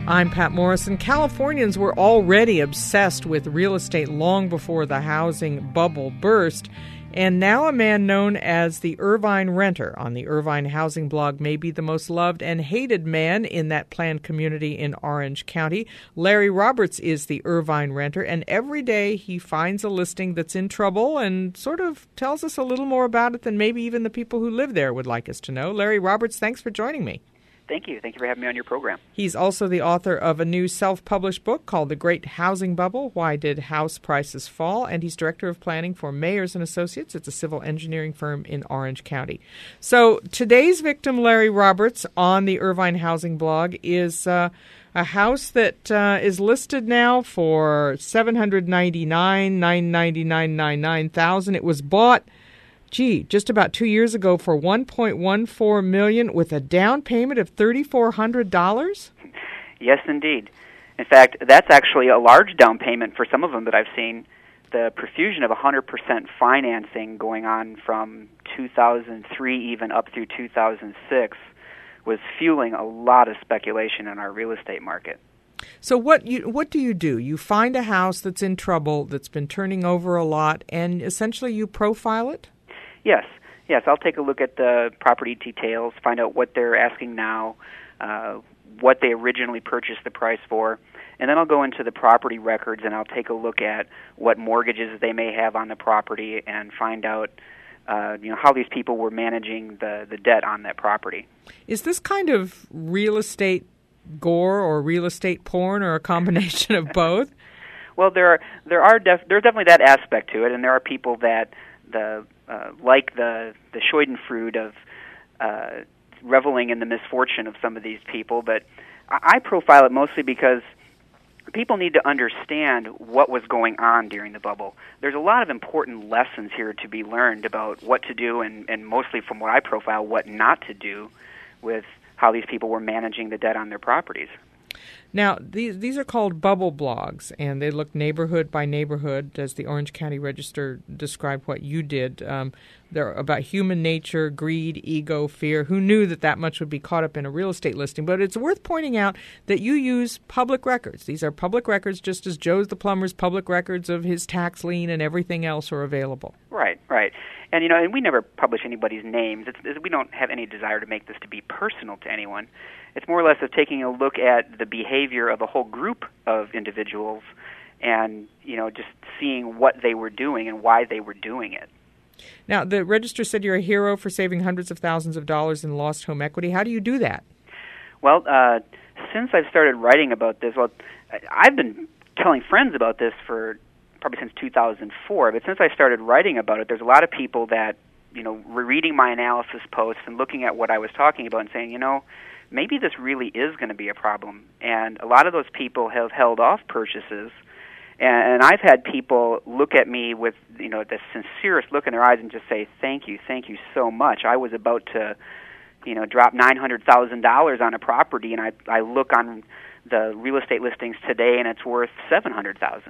I'm Pat Morrison. Californians were already obsessed with real estate long before the housing bubble burst. And now a man known as the Irvine Renter on the Irvine Housing blog may be the most loved and hated man in that planned community in Orange County. Larry Roberts is the Irvine Renter, and every day he finds a listing that's in trouble and sort of tells us a little more about it than maybe even the people who live there would like us to know. Larry Roberts, thanks for joining me. Thank you. Thank you for having me on your program. He's also the author of a new self-published book called The Great Housing Bubble, Why Did House Prices Fall? And he's director of planning for Mayers & Associates. It's a civil engineering firm in Orange County. So today's victim, Larry Roberts, on the Irvine Housing blog is a house that is listed now for $799,999,999,000. It was bought just about 2 years ago for $1.14 million with a down payment of $3,400? Yes, indeed. In fact, that's actually a large down payment for some of them that I've seen. The profusion of 100% financing going on from 2003 even up through 2006 was fueling a lot of speculation in our real estate market. So what do you do? You find a house that's in trouble, that's been turning over a lot, and essentially you profile it? Yes. I'll take a look at the property details, find out what they're asking now, what they originally purchased the price for, and then I'll go into the property records and I'll take a look at what mortgages they may have on the property and find out how these people were managing the debt on that property. Is this kind of real estate gore or real estate porn or a combination of both? Well, there's definitely that aspect to it, and there are people that like the schadenfreude of reveling in the misfortune of some of these people, but I profile it mostly because people need to understand what was going on during the bubble. There's a lot of important lessons here to be learned about what to do and mostly from what I profile, what not to do with how these people were managing the debt on their properties. Now, these are called bubble blogs, and they look neighborhood by neighborhood, as the Orange County Register described what you did. They're about human nature, greed, ego, fear. Who knew that much would be caught up in a real estate listing? But it's worth pointing out that you use public records. These are public records, just as Joe's the plumber's public records of his tax lien and everything else are available. Right. And, and we never publish anybody's names. We don't have any desire to make this to be personal to anyone. It's more or less of taking a look at the behavior of a whole group of individuals and, just seeing what they were doing and why they were doing it. Now, the Register said you're a hero for saving hundreds of thousands of dollars in lost home equity. How do you do that? Well, since I've started writing about this, I've been telling friends about this for probably since 2004, but since I started writing about it, there's a lot of people that, were reading my analysis posts and looking at what I was talking about and saying, maybe this really is going to be a problem. And a lot of those people have held off purchases. And I've had people look at me with, the sincerest look in their eyes and just say, thank you so much. I was about to, drop $900,000 on a property, and I look on the real estate listings today, and it's worth $700,000.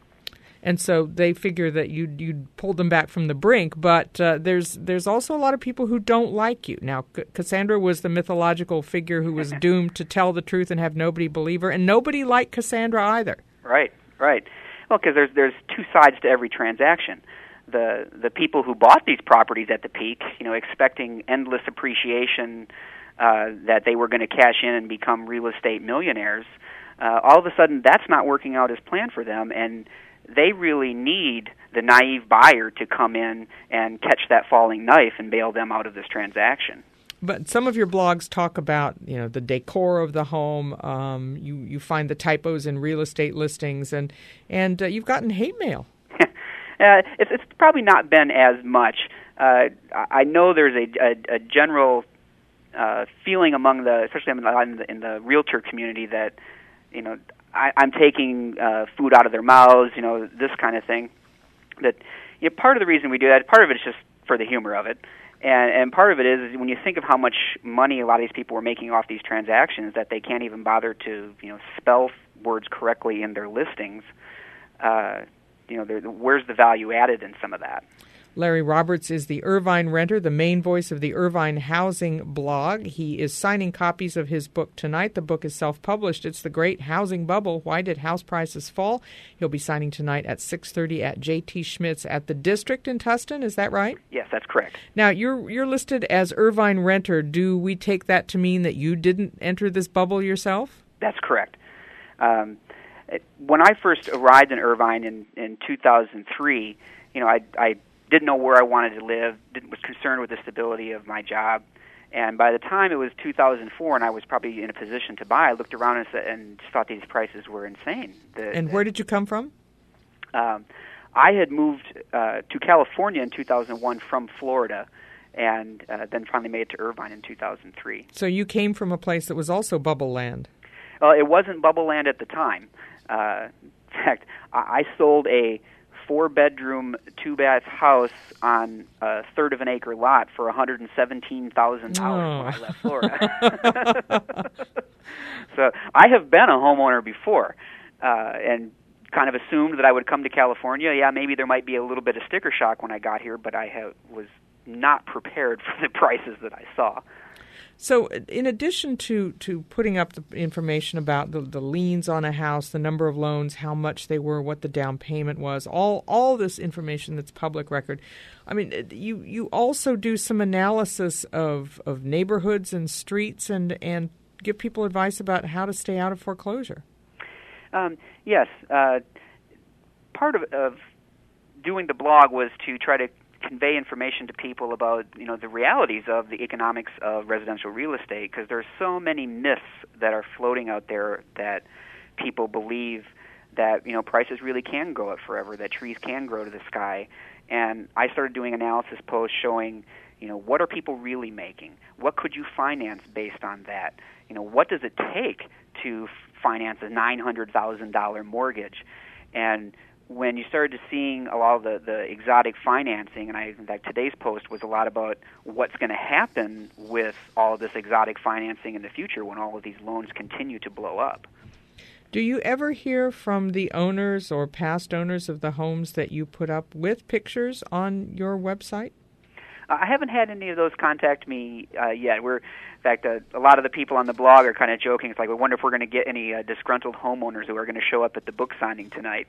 And so they figure that you pulled them back from the brink, but there's also a lot of people who don't like you. Now, Cassandra was the mythological figure who was doomed to tell the truth and have nobody believe her, and nobody liked Cassandra either. Right. Well, because there's two sides to every transaction. The people who bought these properties at the peak, expecting endless appreciation, that they were going to cash in and become real estate millionaires, all of a sudden that's not working out as planned for them, and they really need the naive buyer to come in and catch that falling knife and bail them out of this transaction. But some of your blogs talk about, the decor of the home. You find the typos in real estate listings, and you've gotten hate mail. It's probably not been as much. I know there's a general feeling among especially in the realtor community that, I'm taking food out of their mouths, this kind of thing. That part of the reason we do that, part of it is just for the humor of it, and part of it is when you think of how much money a lot of these people were making off these transactions, that they can't even bother to spell words correctly in their listings. Where's the value added in some of that? Larry Roberts is the Irvine renter, the main voice of the Irvine housing blog. He is signing copies of his book tonight. The book is self-published. It's The Great Housing Bubble, Why Did House Prices Fall? He'll be signing tonight at 6:30 at J.T. Schmitz at the District in Tustin. Is that right? Yes, that's correct. Now, you're listed as Irvine renter. Do we take that to mean that you didn't enter this bubble yourself? That's correct. When I first arrived in Irvine in 2003, I didn't know where I wanted to live, was concerned with the stability of my job. And by the time it was 2004 and I was probably in a position to buy, I looked around and thought these prices were insane. Where did you come from? I had moved to California in 2001 from Florida, and then finally made it to Irvine in 2003. So you came from a place that was also bubble land. Well, it wasn't bubble land at the time. In fact, I sold a 4-bedroom, 2-bath house on a third of an acre lot for $117,000 when I left Florida. So I have been a homeowner before, and kind of assumed that I would come to California. Yeah, maybe there might be a little bit of sticker shock when I got here, but I was not prepared for the prices that I saw. So in addition to putting up the information about the liens on a house, the number of loans, how much they were, what the down payment was, all this information that's public record, I mean, you also do some analysis of neighborhoods and streets and give people advice about how to stay out of foreclosure. Yes. Part of doing the blog was to try to convey information to people about the realities of the economics of residential real estate, because there are so many myths that are floating out there that people believe that prices really can go up forever, that trees can grow to the sky. And I started doing analysis posts showing what are people really making, what could you finance based on that, what does it take to finance a $900,000 mortgage. And when you started seeing a lot of the exotic financing, and in fact today's post was a lot about what's going to happen with all of this exotic financing in the future when all of these loans continue to blow up. Do you ever hear from the owners or past owners of the homes that you put up with pictures on your website? I haven't had any of those contact me yet. In fact, a lot of the people on the blog are kind of joking. It's like, I wonder if we're going to get any disgruntled homeowners who are going to show up at the book signing tonight.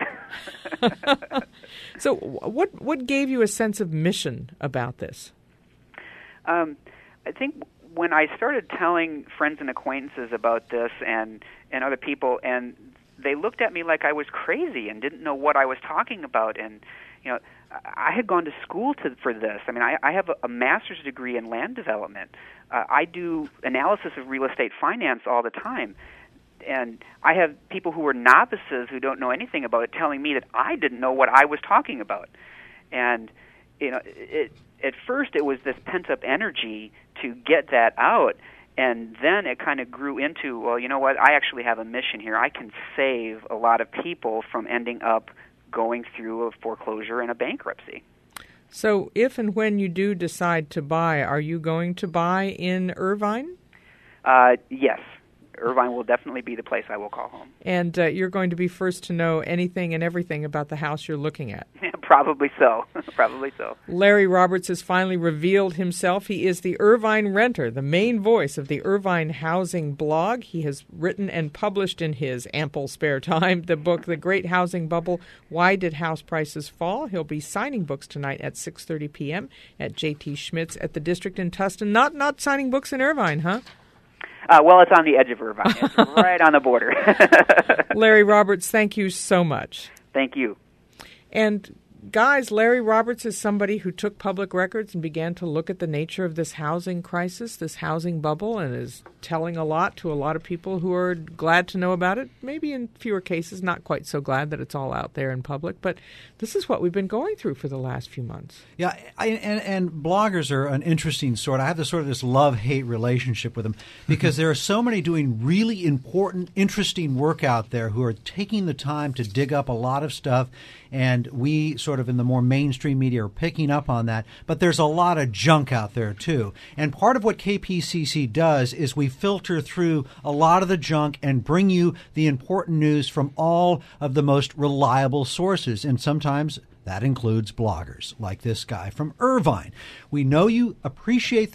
So what gave you a sense of mission about this? I think when I started telling friends and acquaintances about this and other people, and they looked at me like I was crazy and didn't know what I was talking about. And I had gone to school for this. I mean, I have a master's degree in land development. I do analysis of real estate finance all the time. And I have people who are novices who don't know anything about it telling me that I didn't know what I was talking about. And, at first it was this pent-up energy to get that out. And then it kind of grew into, well, you know what, I actually have a mission here. I can save a lot of people from ending up going through a foreclosure and a bankruptcy. So if and when you do decide to buy, are you going to buy in Irvine? Yes. Irvine will definitely be the place I will call home. And you're going to be first to know anything and everything about the house you're looking at. Probably so. Probably so. Larry Roberts has finally revealed himself. He is the Irvine renter, the main voice of the Irvine housing blog. He has written and published in his ample spare time the book, The Great Housing Bubble, Why Did House Prices Fall? He'll be signing books tonight at 6:30 p.m. at J.T. Schmitz at the District in Tustin. Not signing books in Irvine, huh? Well, it's on the edge of Irvine. It's right on the border. Larry Roberts, thank you so much. Thank you. And guys, Larry Roberts is somebody who took public records and began to look at the nature of this housing crisis, this housing bubble, and is telling a lot to a lot of people who are glad to know about it. Maybe in fewer cases, not quite so glad that it's all out there in public. But this is what we've been going through for the last few months. Yeah, and bloggers are an interesting sort. I have this love-hate relationship with them because there are so many doing really important, interesting work out there who are taking the time to dig up a lot of stuff, and we sort of in the more mainstream media are picking up on that. But there's a lot of junk out there, too. And part of what KPCC does is we filter through a lot of the junk and bring you the important news from all of the most reliable sources. And sometimes That includes bloggers like this guy from Irvine. We know you appreciate